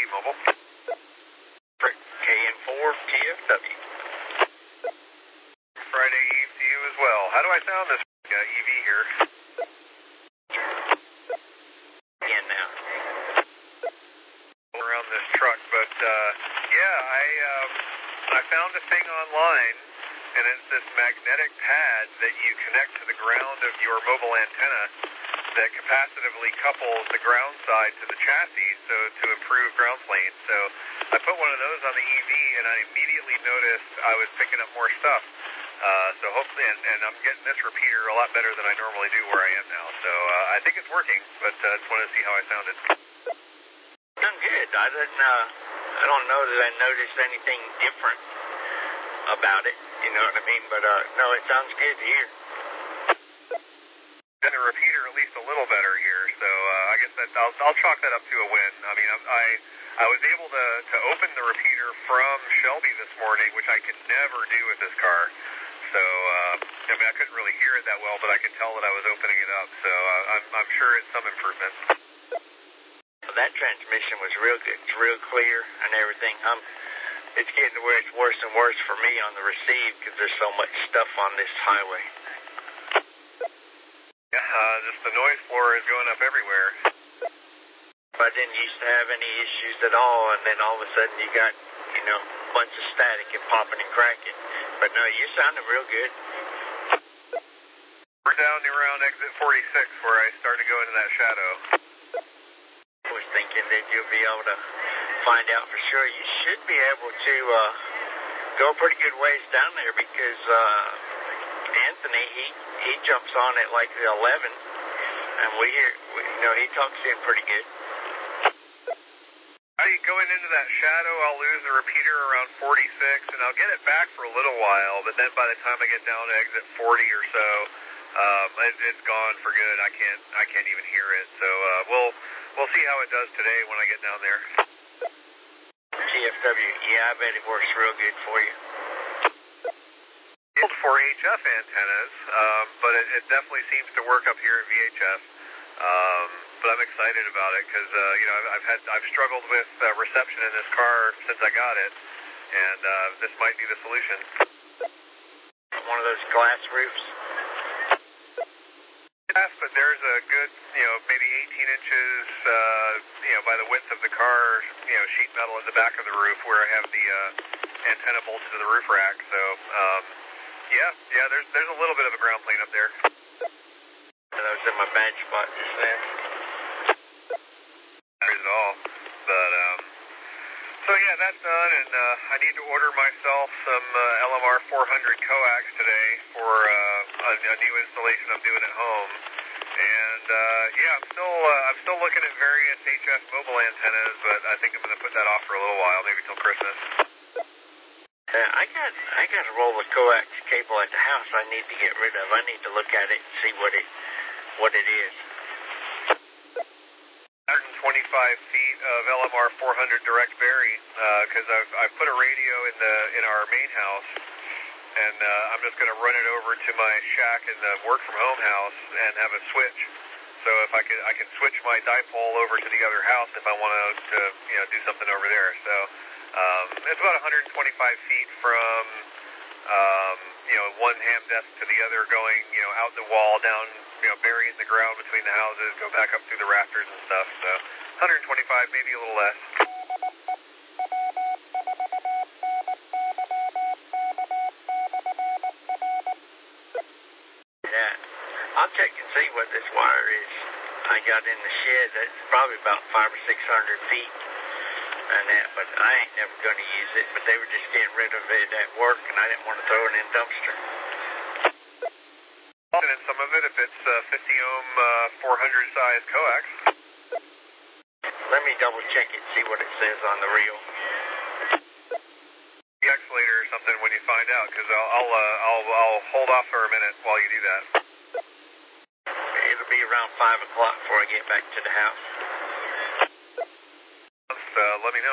Mobile. KN4 TFW. Friday Eve to you as well. How do I sound this EV here? Again now. Around this truck, but yeah, I found a thing online, and it's this magnetic pad that you connect to the ground of your mobile antenna that capacitively couples the ground side to the chassis to improve ground plane. So I put one of those on the EV, and I immediately noticed I was picking up more stuff. So hopefully, and I'm getting this repeater a lot better than I normally do where I am now. So I think it's working, but just wanted to see how I sounded. Done good. I don't know that I noticed anything different about it. You know what I mean? But no, it sounds good here. And the repeater at least a little better here, so I guess that I'll chalk that up to a win. I mean, I was able to open the repeater from Shelby this morning, which I could never do with this car. So I mean, I couldn't really hear it that well, but I could tell that I was opening it up. So I'm sure it's some improvement. Well, that transmission was real good. It's real clear and everything. It's getting to where it's worse and worse for me on the receive because there's so much stuff on this highway. Yeah, just the noise floor is going up everywhere. I didn't used to have any issues at all, and then all of a sudden you got, a bunch of static and popping and cracking. But no, you're sounding real good. We're down around exit 46 where I started going into that shadow. I was thinking that you'll be able to find out for sure. You should be able to go a pretty good ways down there because Anthony, he jumps on at like the 11, and we hear, he talks in pretty good. Going into that shadow, I'll lose the repeater around 46, and I'll get it back for a little while, but then by the time I get down to exit 40 or so, it's gone for good. I can't even hear it. So we'll see how it does today when I get down there. TFW, yeah, I bet it works real good for you. It's for HF antennas, but it definitely seems to work up here at VHF. But I'm excited about it because I've struggled with reception in this car since I got it, and this might be the solution. One of those glass roofs. Yes, but there's a good, maybe 18 inches, by the width of the car, sheet metal in the back of the roof where I have the antenna bolted to the roof rack. So, yeah, there's a little bit of a ground plane up there. That was in my bad spot just then. Not at all, but so yeah, that's done, and I need to order myself some LMR 400 coax today for a new installation I'm doing at home. And yeah, I'm still looking at various HF mobile antennas, but I think I'm going to put that off for a little while, maybe till Christmas. I got a roll of coax cable at the house I need to get rid of. I need to look at it and see what it is. 125 feet of LMR 400 direct bury, because I've put a radio in our main house, and I'm just going to run it over to my shack in the work from home house and have a switch. So if I can switch my dipole over to the other house if I want to do something over there. So it's about 125 feet from one ham desk to the other, going out the wall, down, burying the ground between the houses, go back up through the rafters and stuff. So 125, maybe a little less. Yeah, I'll check and see what this wire is I got in the shed. It's probably about 500 or 600 feet. And that, but I ain't never going to use it. But they were just getting rid of it at work, and I didn't want to throw it in the dumpster. And some of it, if it's 50 ohm 400 size coax. Let me double check it, see what it says on the reel. Text later or something when you find out, because I'll hold off for a minute while you do that. It'll be around 5 o'clock before I get back to the house. Let me know.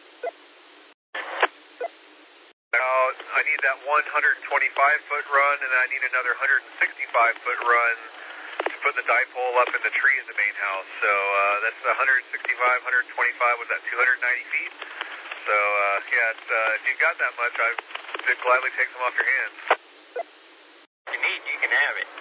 Now, I need that 125-foot run, and I need another 165-foot run to putting the dipole up in the tree at the main house. So that's 165, 125, was that 290 feet? So, yeah, it's, if you've got that much, I'd gladly take some off your hands. If you need, you can have it.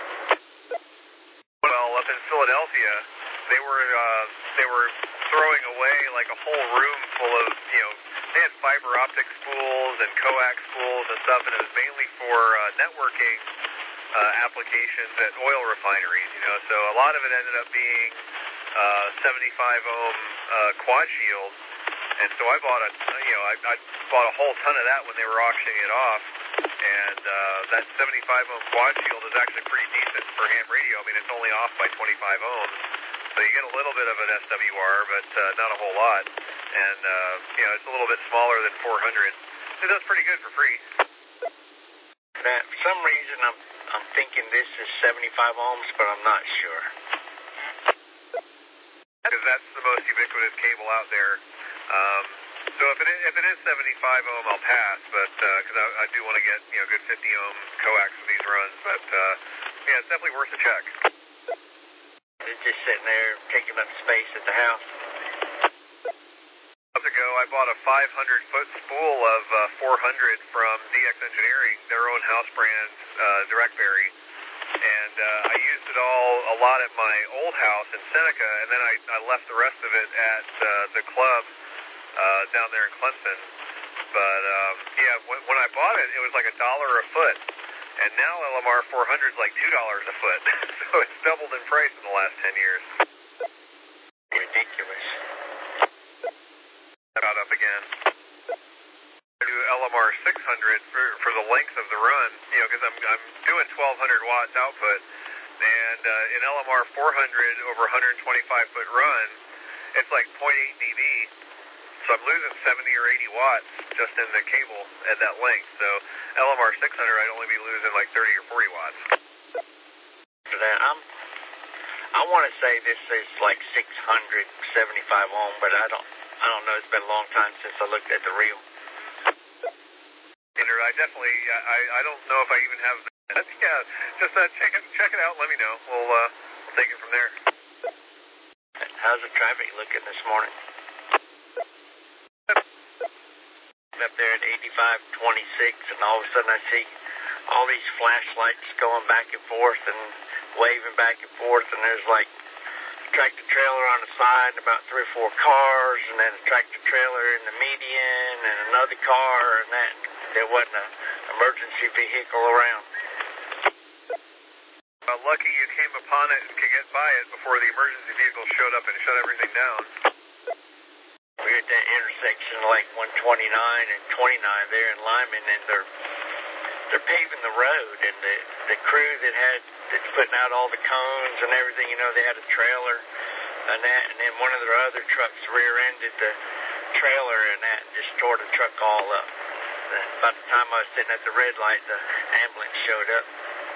Well, up in Philadelphia, they were throwing away like a whole room full of, you know, they had fiber optic spools and coax spools and stuff, and it was mainly for networking applications at oil refineries, you know. So a lot of it ended up being 75 ohm quad shield, and so I bought I bought a whole ton of that when they were auctioning it off, and that 75 ohm quad shield is actually pretty decent for ham radio. I mean, it's only off by 25 ohms, so you get a little bit of an SWR, but not a whole lot, and you know, it's a little bit smaller than 400. It does pretty good for free. Now, for some reason, I'm thinking this is 75 ohms, but I'm not sure. Because that's the most ubiquitous cable out there. So if it is 75 ohm, I'll pass, but because I do want to get, you know, good 50 ohm coax for these runs. But yeah, it's definitely worth a check. It's just sitting there taking up space at the house. Months ago, I bought a 500-foot spool of 400 from DX Engineering, their own house brand, DirectBerry. And I used it a lot at my old house in Seneca, and then I left the rest of it at the club down there in Clemson. But yeah, when I bought it, it was like $1 a foot, and now LMR 400 is like $2 a foot. So it's doubled in price in the last 10 years. Ridiculous. Got up again. Do LMR 600 for the length of the run, you know, because I'm doing 1200 watts output, and in LMR 400 over 125 foot run, it's like 0.8 dB, so I'm losing 70 or 80 watts just in the cable at that length. So LMR 600, I'd only be losing like 30 or 40 watts. For that, I want to say this is like 675 ohm, but I don't know. It's been a long time since I looked at the reel. I definitely, I don't know if I even have that. Yeah, just check it out. Let me know. We'll take it from there. How's the traffic looking this morning? Up there at 8526, and all of a sudden I see all these flashlights going back and forth and waving back and forth, and there's like a tractor trailer on the side and about 3 or 4 cars, and then a tractor trailer in the median and another car, and that there wasn't an emergency vehicle around. Lucky you came upon it and could get by it before the emergency vehicle showed up and shut everything down. We're at that intersection like 129 and 29 there in Lyman, and they're paving the road, and the crew that's putting out all the cones and everything, you know, they had a trailer and that, and then one of their other trucks rear-ended the trailer and that and just tore the truck all up. By the time I was sitting at the red light, the ambulance showed up.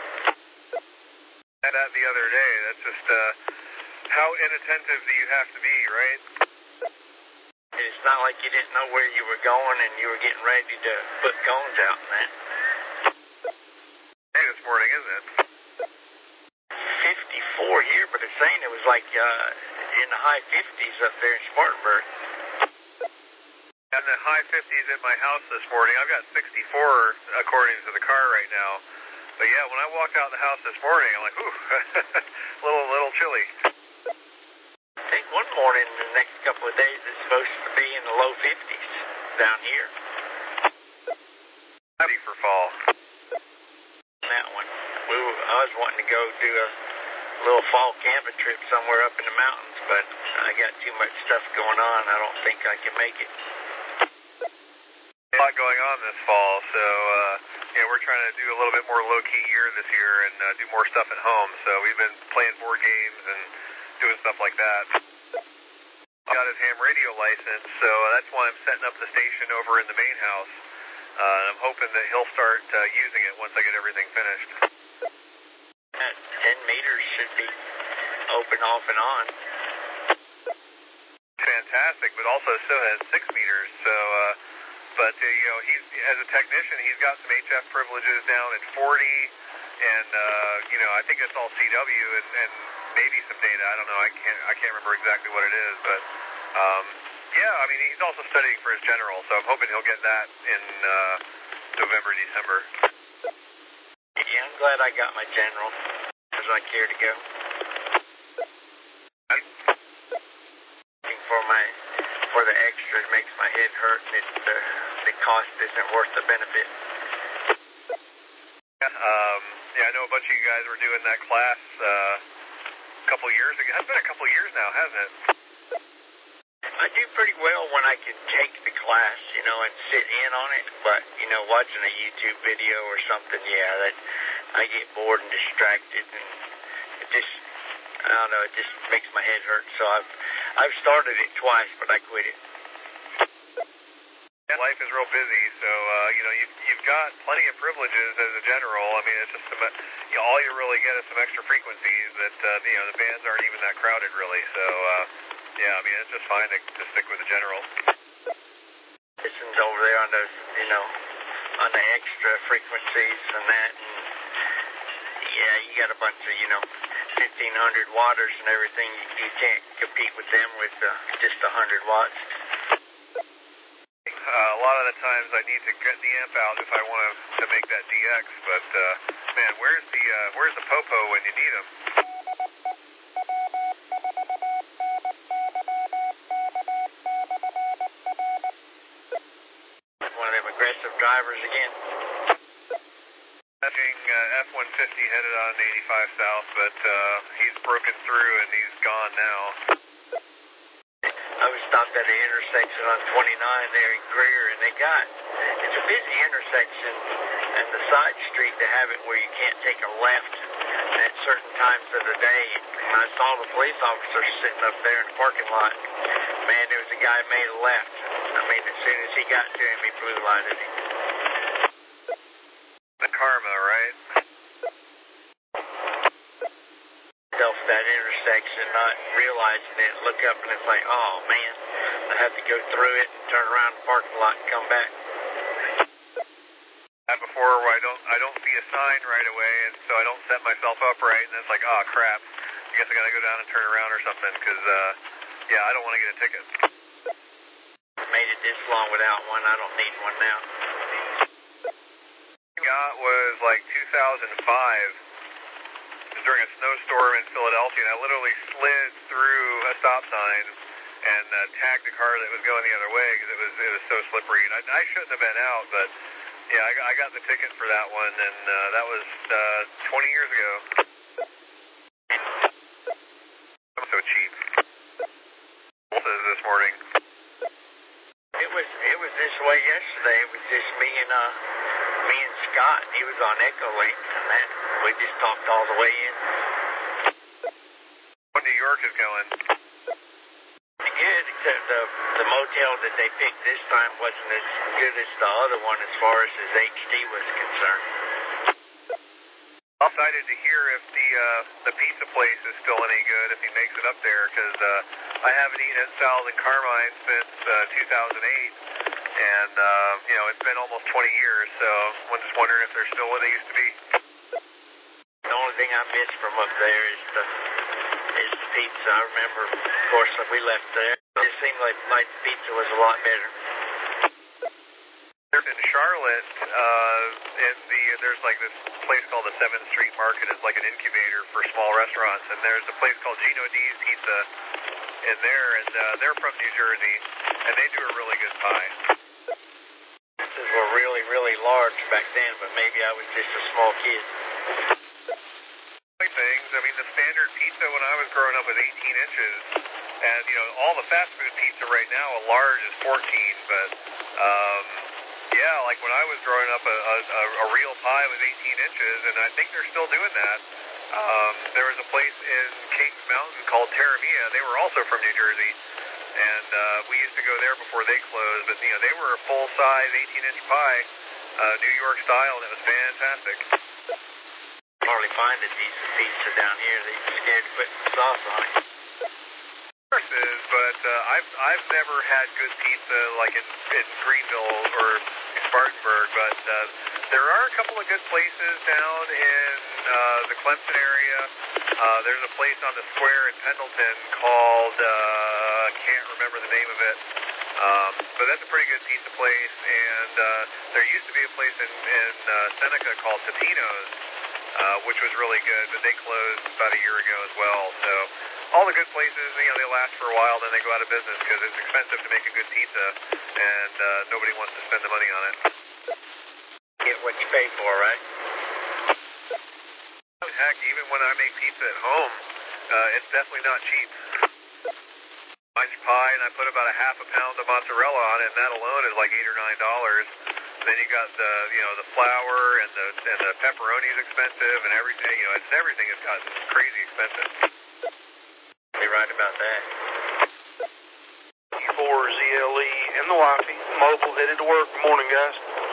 That the other day, that's just how inattentive do you have to be, right? It's not like you didn't know where you were going and you were getting ready to put cones out and that. Hey, this morning, isn't it? 54 here, but it's saying it was like in the high 50s up there in Spartanburg. In the high 50s at my house this morning. I've got 64 according to the car right now. But yeah, when I walked out of the house this morning, I'm like, ooh, a little chilly. I think one morning in the next couple of days it's supposed to be in the low 50s down here. Ready for fall. That one. I was wanting to go do a little fall camping trip somewhere up in the mountains, but I got too much stuff going on. I don't think I can make it. A lot going on this fall, so yeah, we're trying to do a little bit more low-key year this year and do more stuff at home. So we've been playing board games and doing stuff like that. Got his ham radio license, so that's why I'm setting up the station over in the main house. I'm hoping that he'll start using it once I get everything finished. That 10 meters should be open off and on. Fantastic, but also still has 6 meters, so... But, you know, he's, as a technician, he's got some HF privileges down at 40, and I think it's all CW and maybe some data. I don't know. I can't remember exactly what it is, but yeah, I mean he's also studying for his general, so I'm hoping he'll get that in November, December. Yeah, I'm glad I got my general, because I care to go. For the extra, it makes my head hurt, and the cost isn't worth the benefit. Yeah, I know a bunch of you guys were doing that class a couple years ago. It's been a couple years now, hasn't it? I do pretty well when I can take the class, and sit in on it, but, watching a YouTube video or something, I get bored and distracted, and it just, I don't know, it just makes my head hurt, so I've started it twice, but I quit it. Life is real busy, so you've got plenty of privileges as a general. I mean, it's just all you really get is some extra frequencies that the bands aren't even that crowded really. So yeah, I mean it's just fine to stick with the general. Listen's over there on those, on the extra frequencies and that, and yeah, you got a bunch of 1,500 watters and everything. You can't compete with them with just 100 watts. A lot of the times I need to get the amp out if I want to make that DX, but man, where's the popo when you need him? One of them aggressive drivers again. F-150 headed on 85 south, but he's broken through and he's gone now. I was stopped at an intersection on 29 there in Greer, and it's a busy intersection, and the side street, they have it where you can't take a left at certain times of the day. And I saw the police officer sitting up there in the parking lot. Man, there was a guy made a left. I mean, as soon as he got to him, he blue lighted him. The karma, right? That intersection, not realizing it, look up and it's like, oh man, I have to go through it and turn around the parking lot and come back. Before where I don't see a sign right away, and so I don't set myself up right, and it's like, oh crap, I guess I gotta go down and turn around or something, because yeah, I don't want to get a ticket. Made it this long without one. I don't need one now. I got was like 2005. During a snowstorm in Philadelphia, and I literally slid through a stop sign and tagged the car that was going the other way because it was so slippery. And I shouldn't have been out, but yeah, I got the ticket for that one, and that was 20 years ago. I'm so cheap. This morning. It was this way yesterday. It was just me and Scott. He was on Echolink, and we just talked all the way in. How New York is going? Pretty good, except the motel that they picked this time wasn't as good as the other one as far as his HD was concerned. I'm excited to hear if the pizza place is still any good, if he makes it up there, because I haven't eaten at Sal's in Carmine since 2008. And, it's been almost 20 years, so I'm just wondering if they're still what they used to be. The only thing I miss from up there is the pizza. I remember, of course, when we left there, it seemed like the pizza was a lot better. In Charlotte, there's like this place called the 7th Street Market. It's like an incubator for small restaurants, and there's a place called Gino D's Pizza in there, and they're from New Jersey, and they do a really good pie. Pizzas were really, really large back then, but maybe I was just a small kid. Things. I mean, the standard pizza when I was growing up was 18 inches, and all the fast food pizza right now, a large is 14. But yeah, like when I was growing up, a real pie was 18 inches, and I think they're still doing that. There was a place in Kings Mountain called Terramia. They were also from New Jersey, and we used to go there before they closed. But they were a full size 18-inch pie, New York style, and it was fantastic. Hardly find a decent pizza down here. They're scared to put some sauce on it. Of course is, but I've never had good pizza like in Greenville or Spartanburg, but there are a couple of good places down in the Clemson area. There's a place on the square in Pendleton called, can't remember the name of it, but that's a pretty good pizza place. And there used to be a place in Seneca called Totino's, which was really good, but they closed about a year ago as well. So all the good places, they last for a while, then they go out of business because it's expensive to make a good pizza, and nobody wants to spend the money on it. Get what you pay for, right? Heck, even when I make pizza at home, it's definitely not cheap. Lunch pie, and I put about a half a pound of mozzarella on it, and that alone is like $8 or $9. Then you got the flour and the pepperoni is expensive, and everything. Everything has gotten crazy expensive. You're right about that. E4ZLE and the wifey, mobile, headed to work. Good morning, guys.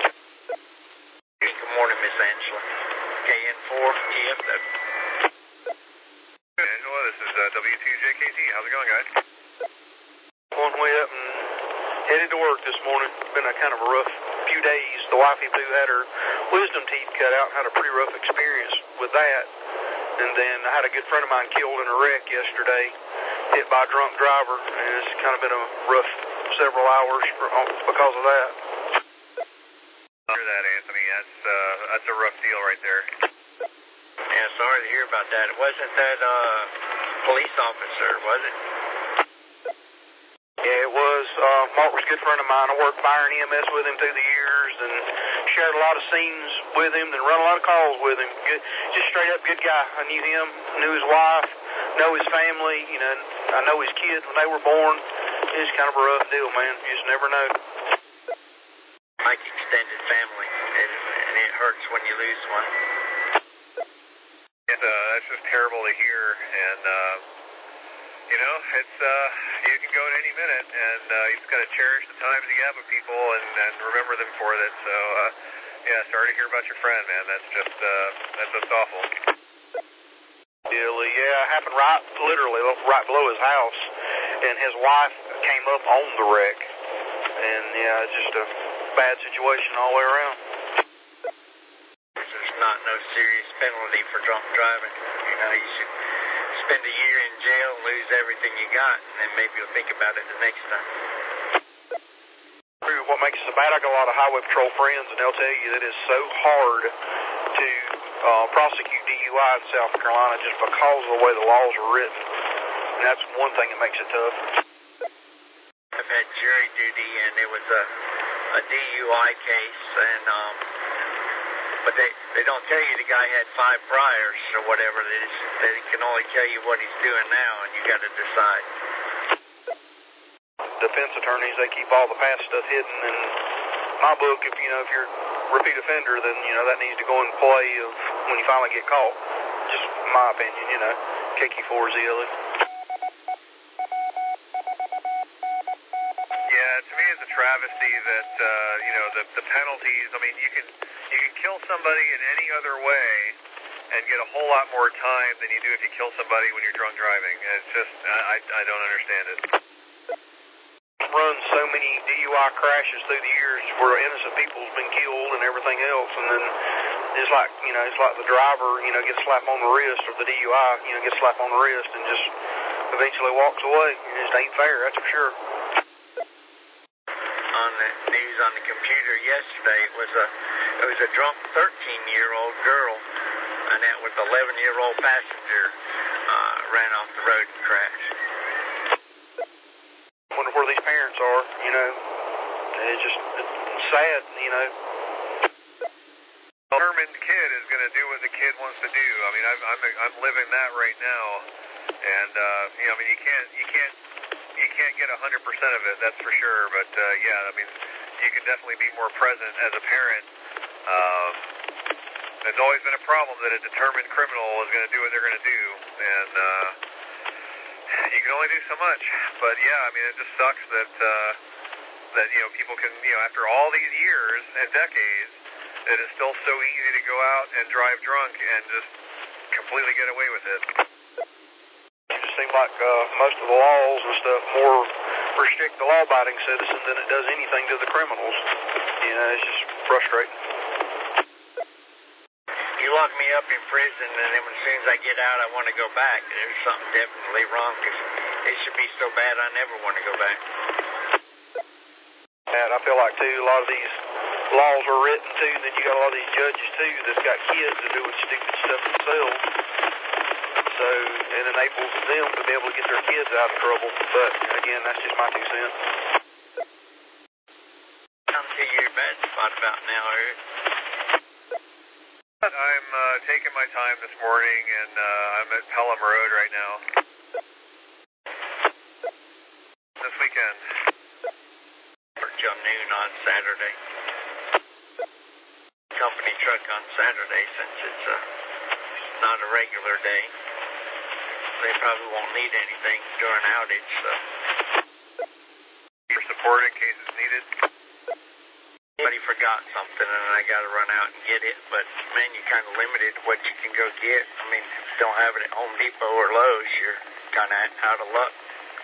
Good morning, Miss Angela. KN4 TFW. Angela, this is W2JKT. How's it going, guys? One way up and headed to work this morning. Been a kind of a rough few days. The wifey Boo had her wisdom teeth cut out, had a pretty rough experience with that. And then I had a good friend of mine killed in a wreck yesterday, hit by a drunk driver, and it's kind of been a rough several hours because of that. Hear that, Anthony? That's a rough deal right there. Yeah, sorry to hear about that. It wasn't that police officer, was it? Yeah, it was. Mark was a good friend of mine. I worked fire and EMS with him through the years and shared a lot of scenes with him and run a lot of calls with him. Good, just straight up good guy. I knew him, knew his wife, know his family. I know his kids when they were born. It's kind of a rough deal, man. You just never know. Like extended family, and it hurts when you lose one. That's just terrible to hear, and it's you can go at any minute, and you just got to cherish the times you have with people and remember them for it. So yeah, sorry to hear about your friend, man. That's just awful. Yeah, it happened literally right below his house, and his wife came up on the wreck, and yeah, it's just a bad situation all the way around. There's not no serious penalty for drunk driving. You should spend a year in jail and lose everything you got, and then maybe you'll think about it the next time. What makes it so bad, I got a lot of highway patrol friends, and they'll tell you that it's so hard to prosecute DUI in South Carolina just because of the way the laws are written. And that's one thing that makes it tough. I've had jury duty, and it was a DUI case, and but they don't tell you the guy had 5 priors or whatever. They can only tell you what he's doing now, and you got to decide. Defense attorneys, they keep all the past stuff hidden. In my book, if you're a repeat offender, then that needs to go in play of when you finally get caught. Just my opinion, KQ4ZLE. Yeah, to me it's a travesty that the penalties. I mean, you can kill somebody in any other way and get a whole lot more time than you do if you kill somebody when you're drunk driving. It's just I don't understand it. Run so many DUI crashes through the years where innocent people's been killed and everything else, and then it's like the driver gets slapped on the wrist, or the DUI gets slapped on the wrist and just eventually walks away. It just ain't fair, that's for sure. On the news on the computer yesterday, it was a drunk 13-year-old girl, and that was 11-year-old passenger ran off the road and crashed. Wonder where these parents are, it's sad, Determined kid is going to do what the kid wants to do. I mean, I'm living that right now, and you can't get 100% of it, that's for sure. But yeah, I mean, you can definitely be more present as a parent. There's always been a problem that a determined criminal is going to do what they're going to do, and you can only do so much. But yeah, I mean, it just sucks that people can, after all these years and decades, it is still so easy to go out and drive drunk and just completely get away with it. It just seems like most of the laws and stuff more restrict the law-abiding citizen than it does anything to the criminals. It's just frustrating. you lock me up in prison, and then as soon as I get out, I want to go back. There's something definitely wrong, because it should be so bad I never want to go back. And I feel like, too, a lot of these laws are written, too, and then you got a lot of these judges, too, that's got kids that doing stupid stuff themselves. So it enables them to be able to get their kids out of trouble. But, again, that's just my 2 cents. Come to your bad spot about now, Eric. I'm taking my time this morning, and I'm at Pelham Road right now. This weekend. Till noon on Saturday. Company truck on Saturday, since it's not a regular day. They probably won't need anything during outage, so. For support in case it's needed. Somebody forgot something and I got to run out and get it, but man, you're kind of limited what you can go get. I mean, if you don't have it at Home Depot or Lowe's, you're kind of out of luck.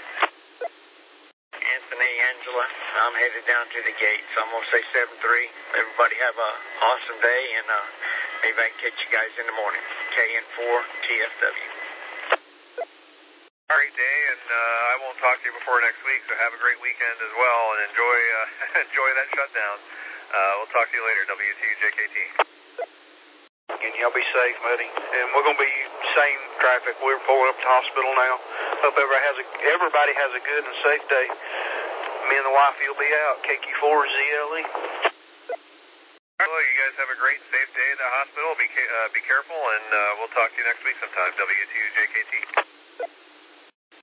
Anthony, Angela, I'm headed down to the gates. I'm going to say 7-3. Everybody have an awesome day, and maybe I can catch you guys in the morning. KN4 TFW. Great day, and I won't talk to you before next week, so have a great weekend as well, and enjoy enjoy that shutdown. We'll talk to you later, W2JKT. And y'all be safe, buddy. And we're going to be same traffic. We're pulling up to the hospital now. Hope everybody has a good and safe day. Me and the wifey will be out. KQ4 ZLE. Well, you guys have a great and safe day at the hospital. Be careful, and we'll talk to you next week sometime, W2JKT.